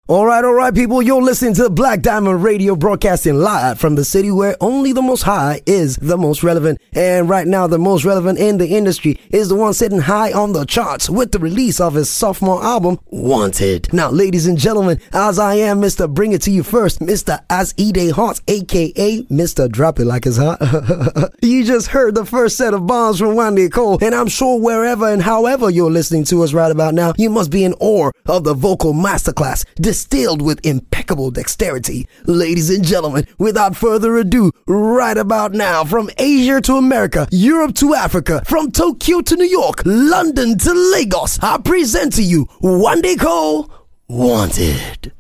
All right, people, you're listening to Black Diamond Radio, broadcasting live from the city where only the most high is the most relevant. And right now, the most relevant in the industry is the one sitting high on the charts with the release of his sophomore album, Wanted. Now, ladies and gentlemen, as I am Mr. Bring It To You First, Mr. As Ide Hot, a.k.a. Mr. Drop It Like It's Hot. You just heard the first set of bombs from Wande Coal, and I'm sure wherever and however you're listening to us right about now, you must be in awe of the vocal masterclass distilled with impeccable dexterity. Ladies and gentlemen, without further ado, right about now, from Asia to America, Europe to Africa, from Tokyo to New York, London to Lagos, I present to you Wande Coal, Wanted.